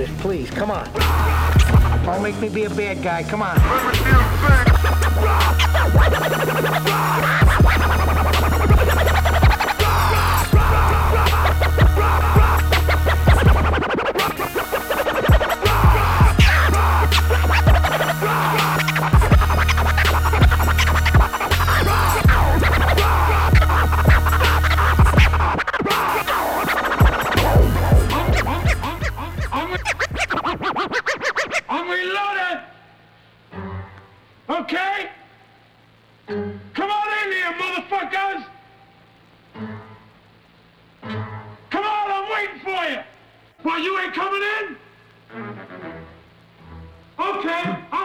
this, please. Come on. Don't make me be a bad guy. Come on. I'm reloaded! Okay? Come on in here, motherfuckers! Come on, I'm waiting for you! Well, you ain't coming in? Okay,